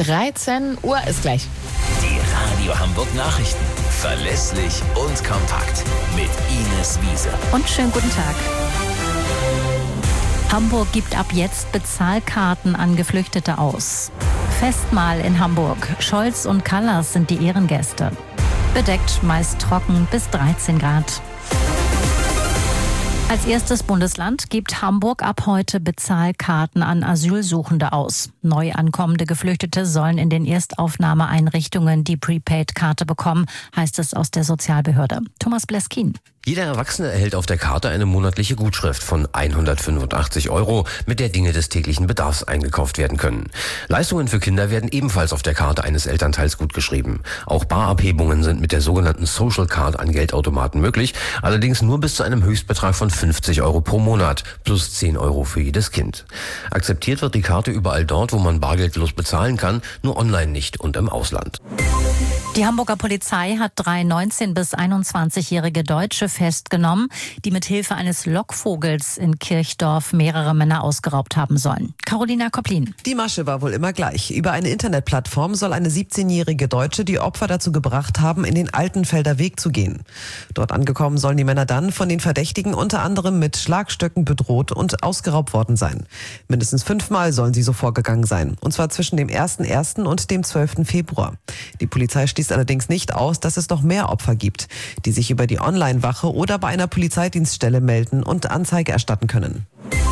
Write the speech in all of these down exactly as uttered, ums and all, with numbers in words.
dreizehn Uhr ist gleich. Die Radio Hamburg Nachrichten. Verlässlich und kompakt. Mit Ines Wiese. Und schönen guten Tag. Hamburg gibt ab jetzt Bezahlkarten an Geflüchtete aus. Festmahl in Hamburg. Scholz und Kallas sind die Ehrengäste. Bedeckt, meist trocken, bis dreizehn Grad. Als erstes Bundesland gibt Hamburg ab heute Bezahlkarten an Asylsuchende aus. Neu ankommende Geflüchtete sollen in den Erstaufnahmeeinrichtungen die Prepaid-Karte bekommen, heißt es aus der Sozialbehörde. Thomas Bleskin. Jeder Erwachsene erhält auf der Karte eine monatliche Gutschrift von hundertfünfundachtzig Euro, mit der Dinge des täglichen Bedarfs eingekauft werden können. Leistungen für Kinder werden ebenfalls auf der Karte eines Elternteils gutgeschrieben. Auch Barabhebungen sind mit der sogenannten Social Card an Geldautomaten möglich, allerdings nur bis zu einem Höchstbetrag von fünfzig Euro pro Monat, plus zehn Euro für jedes Kind. Akzeptiert wird die Karte überall dort, wo man bargeldlos bezahlen kann, nur online nicht und im Ausland. Die Hamburger Polizei hat drei neunzehn- bis einundzwanzigjährige Deutsche festgenommen, die mit Hilfe eines Lockvogels in Kirchdorf mehrere Männer ausgeraubt haben sollen. Carolina Koplin. Die Masche war wohl immer gleich. Über eine Internetplattform soll eine siebzehnjährige Deutsche die Opfer dazu gebracht haben, in den Altenfelder Weg zu gehen. Dort angekommen sollen die Männer dann von den Verdächtigen unter anderem mit Schlagstöcken bedroht und ausgeraubt worden sein. Mindestens fünfmal sollen sie so vorgegangen sein. Und zwar zwischen dem ersten ersten und dem zwölften Februar. Die Polizei schließt allerdings nicht aus, dass es noch mehr Opfer gibt, die sich über die Online-Wache oder bei einer Polizeidienststelle melden und Anzeige erstatten können.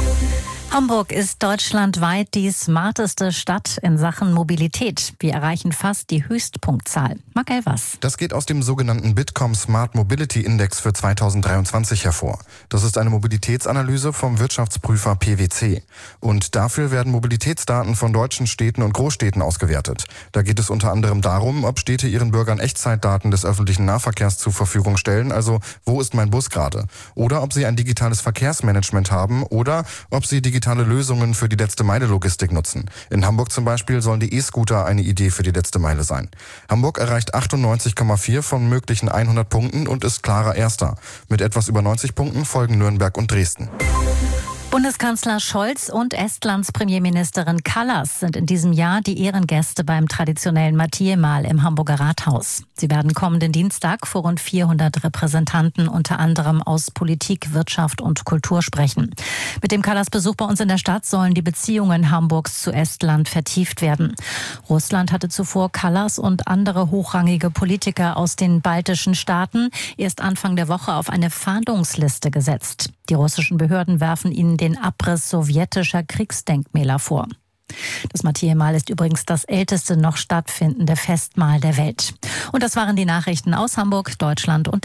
Hamburg ist deutschlandweit die smarteste Stadt in Sachen Mobilität. Wir erreichen fast die Höchstpunktzahl. Marc Elvers. Das geht aus dem sogenannten Bitkom Smart Mobility Index für zweitausenddreiundzwanzig hervor. Das ist eine Mobilitätsanalyse vom Wirtschaftsprüfer P W C. Und dafür werden Mobilitätsdaten von deutschen Städten und Großstädten ausgewertet. Da geht es unter anderem darum, ob Städte ihren Bürgern Echtzeitdaten des öffentlichen Nahverkehrs zur Verfügung stellen, also wo ist mein Bus gerade? Oder ob sie ein digitales Verkehrsmanagement haben oder ob sie digitale Lösungen für die Letzte-Meile-Logistik nutzen. In Hamburg zum Beispiel sollen die E-Scooter eine Idee für die letzte Meile sein. Hamburg erreicht achtundneunzig Komma vier von möglichen hundert Punkten und ist klarer Erster. Mit etwas über neunzig Punkten folgen Nürnberg und Dresden. Bundeskanzler Scholz und Estlands Premierministerin Kallas sind in diesem Jahr die Ehrengäste beim traditionellen Mathiemahl im Hamburger Rathaus. Sie werden kommenden Dienstag vor rund vierhundert Repräsentanten unter anderem aus Politik, Wirtschaft und Kultur sprechen. Mit dem Kallas-Besuch bei uns in der Stadt sollen die Beziehungen Hamburgs zu Estland vertieft werden. Russland hatte zuvor Kallas und andere hochrangige Politiker aus den baltischen Staaten erst Anfang der Woche auf eine Fahndungsliste gesetzt. Die russischen Behörden werfen ihnen den Abriss sowjetischer Kriegsdenkmäler vor. Das Mathiemahl ist übrigens das älteste noch stattfindende Festmahl der Welt. Und das waren die Nachrichten aus Hamburg, Deutschland und